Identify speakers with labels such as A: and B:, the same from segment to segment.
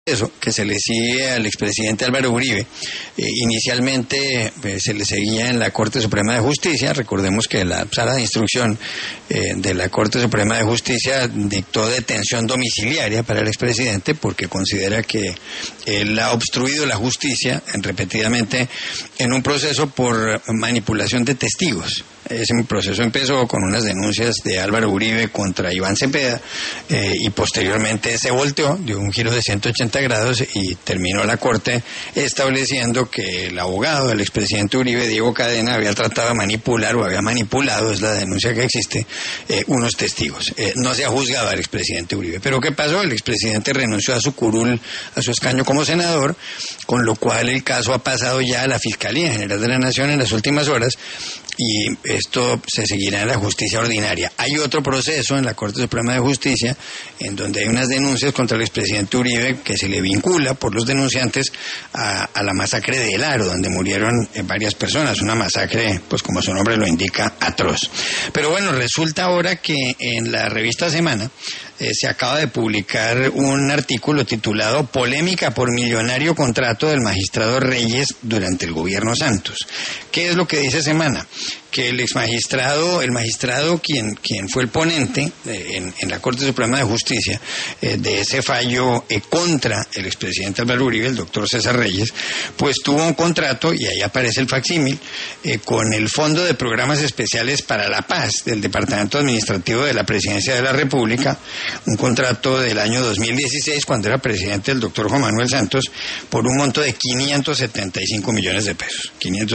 A: Eso que se le sigue al expresidente Álvaro Uribe. Inicialmente se le seguía en la Corte Suprema de Justicia. Recordemos que la sala de instrucción de la Corte Suprema de Justicia dictó detención domiciliaria para el expresidente porque considera que él ha obstruido la justicia repetidamente en un proceso por manipulación de testigos. Ese proceso empezó con unas denuncias de Álvaro Uribe contra Iván Cepeda y posteriormente se volteó, dio un giro de 180 grados y terminó la Corte estableciendo que el abogado del expresidente Uribe, Diego Cadena, había tratado de manipular o había manipulado, es la denuncia que existe, unos testigos. No se ha juzgado al expresidente Uribe. Pero ¿qué pasó? El expresidente renunció a su curul, a su escaño como senador, con lo cual el caso ha pasado ya a la Fiscalía General de la Nación en las últimas horas y esto se seguirá en la justicia ordinaria. Hay otro proceso en la Corte Suprema de Justicia en donde hay unas denuncias contra el expresidente Uribe que se le vincula por los denunciantes a la masacre de El Aro, donde murieron varias personas, una masacre, pues como su nombre lo indica, atroz. Pero bueno, resulta ahora que en la revista Semana se acaba de publicar un artículo titulado Polémica por millonario contrato del magistrado Reyes durante el gobierno Santos. ¿Qué es lo que dice Semana? Que el magistrado quien fue el ponente en la Corte Suprema de Justicia de ese fallo contra el expresidente Álvaro Uribe, el doctor César Reyes, pues tuvo un contrato, y ahí aparece el facsímil, con el Fondo de Programas Especiales para la Paz del Departamento Administrativo de la Presidencia de la República, un contrato del año 2016, cuando era presidente el doctor Juan Manuel Santos, por un monto de 575 millones de pesos.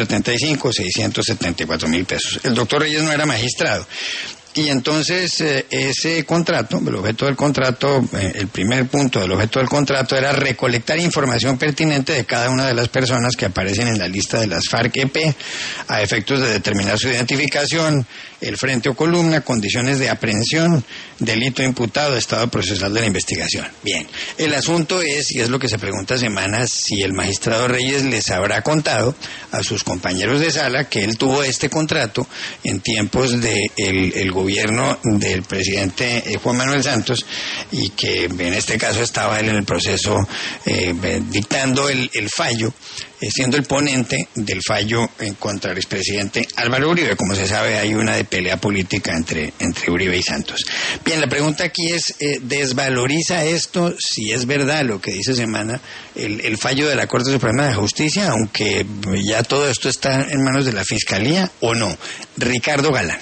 A: 674,000 pesos. El doctor Reyes no era magistrado. Y entonces ese contrato, el objeto del contrato, el primer punto del objeto del contrato era recolectar información pertinente de cada una de las personas que aparecen en la lista de las FARC-EP a efectos de determinar su identificación, el frente o columna, condiciones de aprehensión, delito imputado, estado procesal de la investigación. Bien, el asunto es, y es lo que se pregunta Semana, si el magistrado Reyes les habrá contado a sus compañeros de sala que él tuvo este contrato en tiempos de el gobierno del presidente Juan Manuel Santos y que en este caso estaba él en el proceso dictando el fallo, siendo el ponente del fallo en contra del expresidente Álvaro Uribe. Como se sabe, hay una de pelea política entre Uribe y Santos. Bien, la pregunta aquí es, ¿desvaloriza esto, si es verdad lo que dice Semana, el fallo de la Corte Suprema de Justicia, aunque ya todo esto está en manos de la Fiscalía, o no? Ricardo Galán.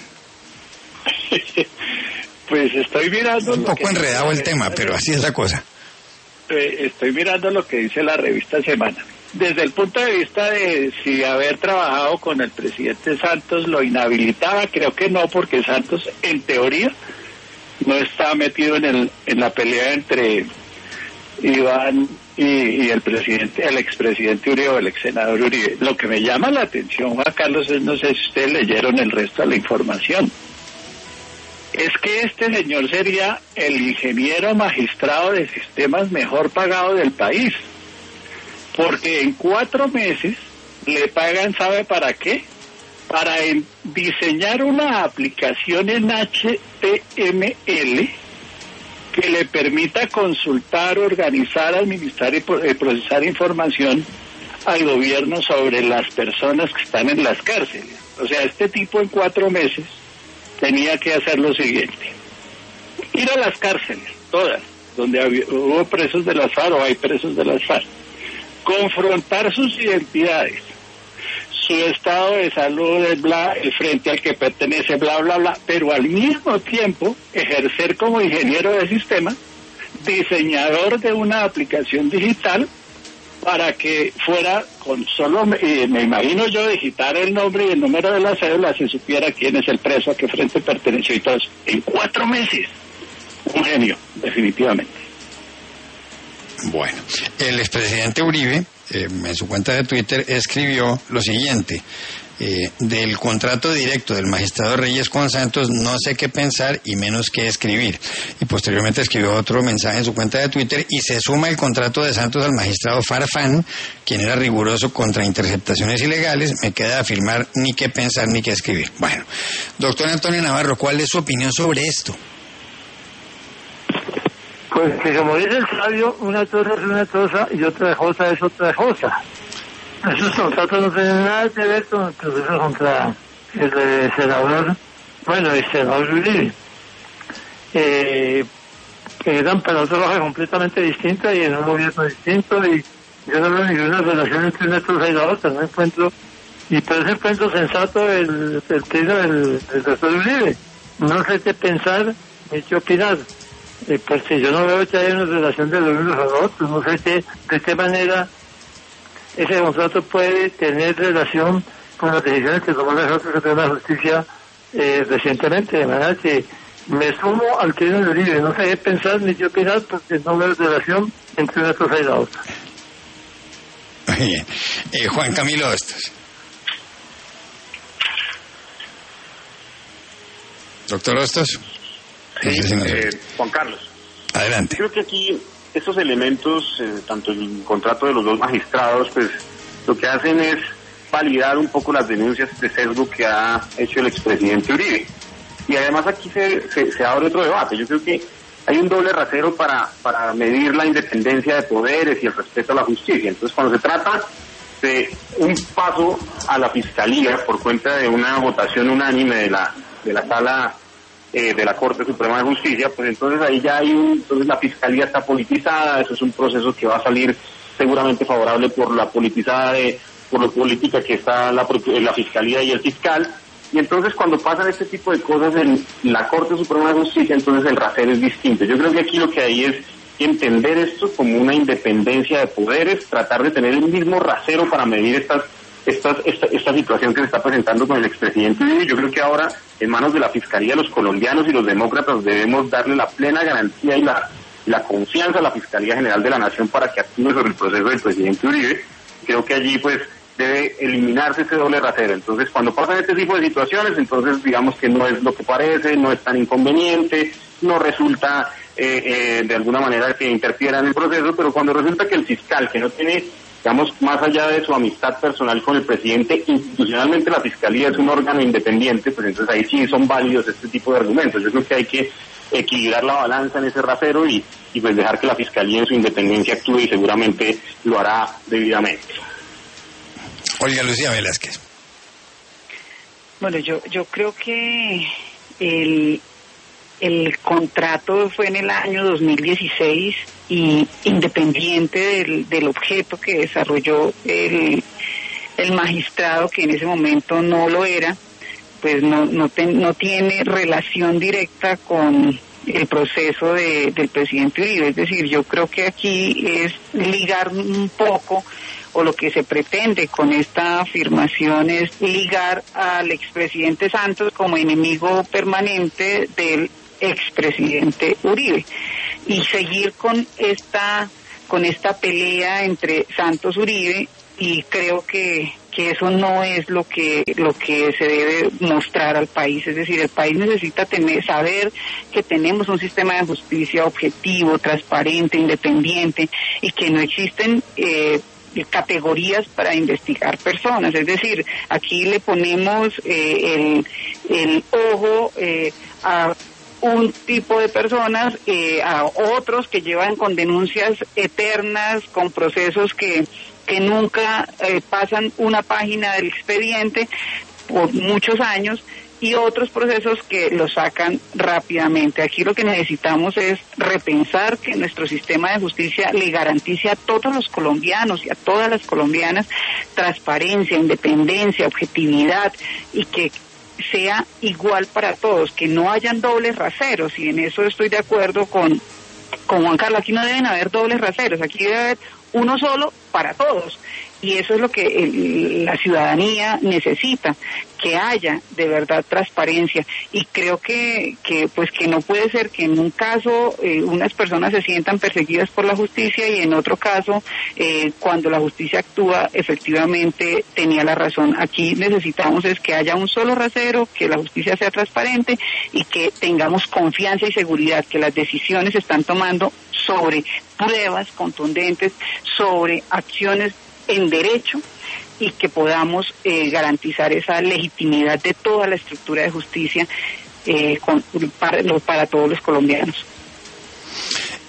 B: Pues estoy mirando...
A: Un poco enredado el tema, pero así es la cosa.
B: Estoy mirando lo que dice la revista Semana. Desde el punto de vista de si haber trabajado con el presidente Santos lo inhabilitaba, creo que no, porque Santos, en teoría, no está metido en la pelea entre Iván y el expresidente Uribe o el exsenador Uribe. Lo que me llama la atención, Juan Carlos, es, no sé si ustedes leyeron el resto de la información, es que este señor sería el ingeniero magistrado de sistemas mejor pagado del país, porque en 4 meses le pagan, ¿sabe para qué? Para diseñar una aplicación en HTML que le permita consultar, organizar, administrar y procesar información al gobierno sobre las personas que están en las cárceles. O sea, este tipo en 4 meses tenía que hacer lo siguiente: ir a las cárceles, todas, donde hubo presos de las FARC o hay presos de las FARC, confrontar sus identidades, su estado de salud, el frente al que pertenece, bla, bla, bla, pero al mismo tiempo ejercer como ingeniero de sistema, diseñador de una aplicación digital para que fuera con solo, me imagino yo, digitar el nombre y el número de la cédula, se supiera quién es el preso, a qué frente perteneció y todo eso. En 4 meses. Un genio, definitivamente.
A: Bueno, el expresidente Uribe, en su cuenta de Twitter, escribió lo siguiente: del contrato directo del magistrado Reyes con Santos no sé qué pensar y menos qué escribir. Y posteriormente escribió otro mensaje en su cuenta de Twitter: y se suma el contrato de Santos al magistrado Farfán, quien era riguroso contra interceptaciones ilegales. Me queda afirmar ni qué pensar ni qué escribir. Bueno, doctor Antonio Navarro, ¿cuál es su opinión sobre esto?
C: Pues que como dice el sabio, una cosa es una cosa y otra cosa es otra cosa. Esos contratos no tienen nada que ver con el proceso contra el senador, el senador Uribe. Eran para otro trabajo completamente distinta y en un gobierno distinto, y yo no veo ninguna relación entre una cosa y la otra, no encuentro, y por eso encuentro sensato el tiro del doctor Uribe. No sé qué pensar ni qué opinar, porque yo no veo que haya una relación de los unos a los otros, no sé de qué manera ese contrato puede tener relación con las decisiones que tomó la Corte Suprema de Justicia recientemente, de manera que me sumo al trino de Uribe, no sé qué pensar ni qué opinar, porque no veo relación entre una cosa y la otra.
A: Muy bien. Juan Camilo Hostos. Doctor Hostos.
D: Sí, Juan Carlos.
A: Adelante.
D: Creo que aquí estos elementos, tanto el contrato de los dos magistrados, pues lo que hacen es validar un poco las denuncias de sesgo que ha hecho el expresidente Uribe. Y además aquí se abre otro debate. Yo creo que hay un doble rasero para medir la independencia de poderes y el respeto a la justicia. Entonces, cuando se trata de un paso a la fiscalía por cuenta de una votación unánime de la sala de la Corte Suprema de Justicia, pues entonces ahí ya entonces la fiscalía está politizada. Eso es un proceso que va a salir seguramente favorable por la politizada por lo política que está la fiscalía y el fiscal. Y entonces cuando pasan este tipo de cosas en la Corte Suprema de Justicia, entonces el rasero es distinto. Yo creo que aquí lo que hay es entender esto como una independencia de poderes, tratar de tener el mismo rasero para medir esta situación que se está presentando con el expresidente. Yo creo que ahora, en manos de la Fiscalía, los colombianos y los demócratas debemos darle la plena garantía y la confianza a la Fiscalía General de la Nación para que actúe sobre el proceso del presidente Uribe. Creo que allí pues debe eliminarse ese doble rasero. Entonces, cuando pasan este tipo de situaciones, entonces digamos que no es lo que parece, no es tan inconveniente, no resulta de alguna manera que interfiera en el proceso, pero cuando resulta que el fiscal, que no tiene, digamos, más allá de su amistad personal con el presidente, institucionalmente la fiscalía es un órgano independiente, pues entonces ahí sí son válidos este tipo de argumentos. Yo creo que hay que equilibrar la balanza en ese rasero y pues dejar que la fiscalía en su independencia actúe, y seguramente lo hará debidamente.
A: Olga Lucía Velázquez.
E: Bueno, yo creo que el contrato fue en el año 2016 y independiente del objeto que desarrolló el magistrado, que en ese momento no lo era, pues no tiene relación directa con el proceso del presidente Uribe. Es decir, yo creo que aquí es ligar un poco, o lo que se pretende con esta afirmación es ligar al expresidente Santos como enemigo permanente del expresidente Uribe y seguir con esta pelea entre Santos Uribe, y creo que eso no es lo que se debe mostrar al país. Es decir, el país necesita saber que tenemos un sistema de justicia objetivo, transparente, independiente, y que no existen categorías para investigar personas. Es decir, aquí le ponemos el ojo a un tipo de personas, a otros que llevan con denuncias eternas, con procesos que nunca pasan una página del expediente por muchos años, y otros procesos que lo sacan rápidamente. Aquí lo que necesitamos es repensar que nuestro sistema de justicia le garantice a todos los colombianos y a todas las colombianas transparencia, independencia, objetividad, y que sea igual para todos, que no hayan dobles raseros, y en eso estoy de acuerdo con Juan Carlos. Aquí no deben haber dobles raseros, aquí debe haber uno solo para todos, y eso es lo que la ciudadanía necesita, que haya de verdad transparencia. Y creo que no puede ser que en un caso unas personas se sientan perseguidas por la justicia y en otro caso cuando la justicia actúa efectivamente tenía la razón. Aquí necesitamos es que haya un solo rasero, que la justicia sea transparente y que tengamos confianza y seguridad que las decisiones se están tomando sobre pruebas contundentes, sobre acciones en derecho, y que podamos garantizar esa legitimidad de toda la estructura de justicia para todos los colombianos.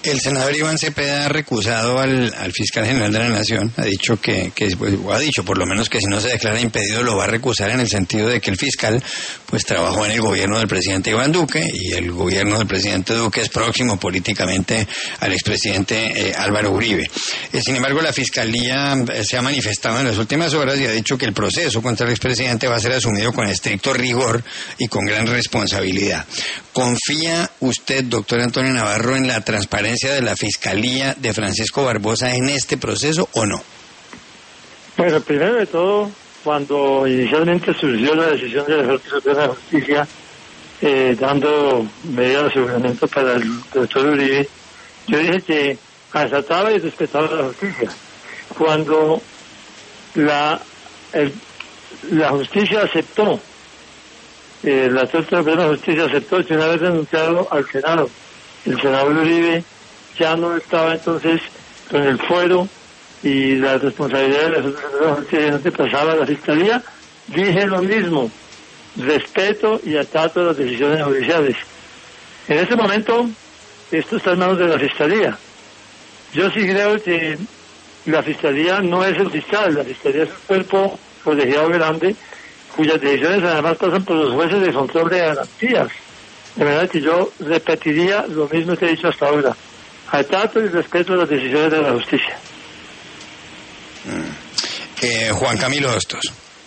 A: El senador Iván Cepeda ha recusado al fiscal general de la Nación, ha dicho por lo menos que si no se declara impedido lo va a recusar en el sentido de que el fiscal pues trabajó en el gobierno del presidente Iván Duque y el gobierno del presidente Duque es próximo políticamente al expresidente Álvaro Uribe. Sin embargo, la fiscalía se ha manifestado en las últimas horas y ha dicho que el proceso contra el expresidente va a ser asumido con estricto rigor y con gran responsabilidad. ¿Confía usted, doctor Antonio Navarro, en la transparencia de la Fiscalía de Francisco Barbosa en este proceso o no?
C: Bueno, primero de todo, cuando inicialmente surgió la decisión de la Corte Suprema de Justicia dando medidas de aseguramiento para el doctor Uribe, yo dije que acataba y respetaba la justicia. Cuando la justicia aceptó, la Corte Suprema de Justicia aceptó que una vez denunciado al Senado, el senador Uribe ya no estaba entonces con el fuero y la responsabilidad de la justicia no se pasaba a la Fiscalía, dije lo mismo, respeto y acato las decisiones judiciales. En este momento, esto está en manos de la Fiscalía. Yo sí creo que la Fiscalía no es el fiscal, la Fiscalía es un cuerpo colegiado grande, cuyas decisiones además pasan por los jueces de control de garantías. De verdad que yo repetiría lo mismo que he dicho hasta ahora. Acato y respeto las decisiones de la justicia.
A: Juan Camilo Hostos.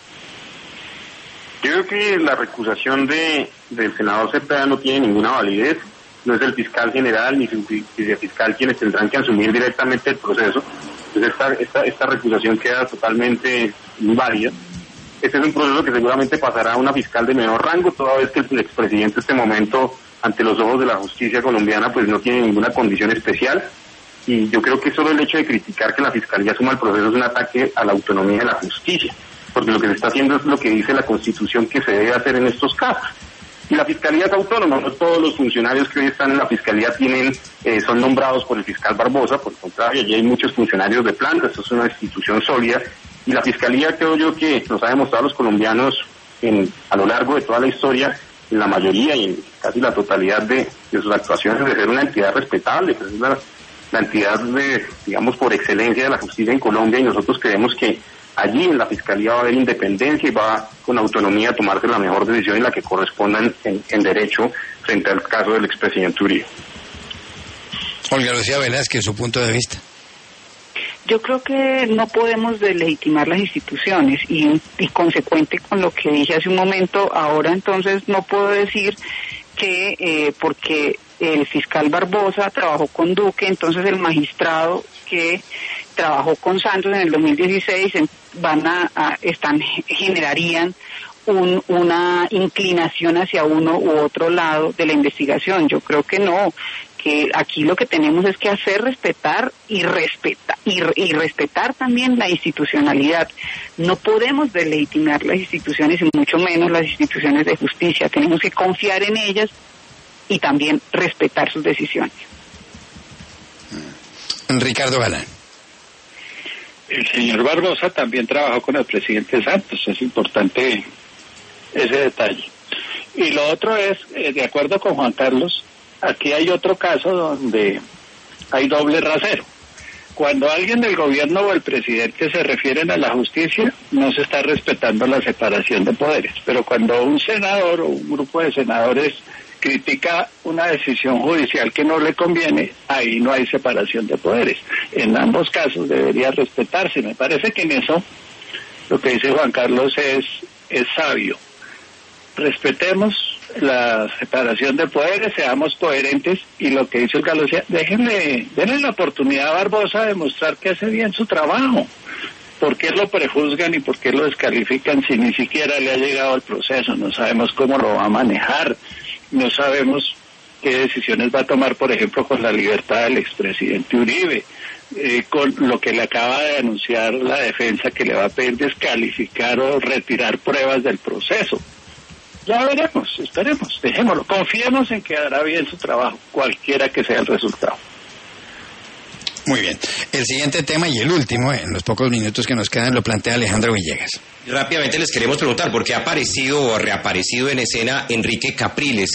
D: Yo creo que la recusación del senador Cepeda no tiene ninguna validez. No es el fiscal general ni el fiscal quienes tendrán que asumir directamente el proceso. Entonces esta recusación queda totalmente inválida. Este es un proceso que seguramente pasará a una fiscal de menor rango, toda vez que el expresidente en este momento, ante los ojos de la justicia colombiana, pues no tiene ninguna condición especial. Y yo creo que solo el hecho de criticar que la fiscalía asuma el proceso es un ataque a la autonomía de la justicia, porque lo que se está haciendo es lo que dice la Constitución que se debe hacer en estos casos. Y la fiscalía es autónoma, no todos los funcionarios que hoy están en la fiscalía son nombrados por el fiscal Barbosa, por el contrario, allí hay muchos funcionarios de planta, esto es una institución sólida. Y la Fiscalía, creo yo, que nos ha demostrado a los colombianos a lo largo de toda la historia, en la mayoría y en casi la totalidad de sus actuaciones, de ser una entidad respetable, pues es la entidad digamos, por excelencia de la justicia en Colombia, y nosotros creemos que allí en la Fiscalía va a haber independencia y va con autonomía a tomarse la mejor decisión y la que corresponda en derecho frente al caso del expresidente Uribe.
A: Olga Lucía Velázquez, su punto de vista.
E: Yo creo que no podemos delegitimar las instituciones y consecuente con lo que dije hace un momento, ahora entonces no puedo decir que porque el fiscal Barbosa trabajó con Duque, entonces el magistrado que trabajó con Santos en el 2016 generarían una inclinación hacia uno u otro lado de la investigación. Yo creo que no, que aquí lo que tenemos es que hacer respetar y respetar también la institucionalidad. No podemos delegitimar las instituciones y mucho menos las instituciones de justicia. Tenemos que confiar en ellas y también respetar sus decisiones.
A: Ricardo Galán.
B: El señor Barbosa también trabajó con el presidente Santos, es importante ese detalle. Y lo otro es, de acuerdo con Juan Carlos, aquí hay otro caso donde hay doble rasero. Cuando alguien del gobierno o el presidente se refieren a la justicia, no se está respetando la separación de poderes. Pero cuando un senador o un grupo de senadores critica una decisión judicial que no le conviene, ahí no hay separación de poderes. En ambos casos debería respetarse. Me parece que en eso lo que dice Juan Carlos es sabio. Respetemos la separación de poderes, seamos coherentes, y lo que dice el Galocia, denle la oportunidad a Barbosa de demostrar que hace bien su trabajo. ¿Por qué lo prejuzgan y por qué lo descalifican si ni siquiera le ha llegado el proceso? No sabemos cómo lo va a manejar, no sabemos qué decisiones va a tomar, por ejemplo, con la libertad del expresidente Uribe, con lo que le acaba de anunciar la defensa, que le va a pedir descalificar o retirar pruebas del proceso. Ya veremos, esperemos, dejémoslo, confiemos en que hará bien su trabajo, cualquiera que sea el resultado.
A: Muy bien. El siguiente tema y el último, en los pocos minutos que nos quedan, lo plantea Alejandro Villegas.
F: Rápidamente les queremos preguntar por qué ha aparecido o reaparecido en escena Enrique Capriles.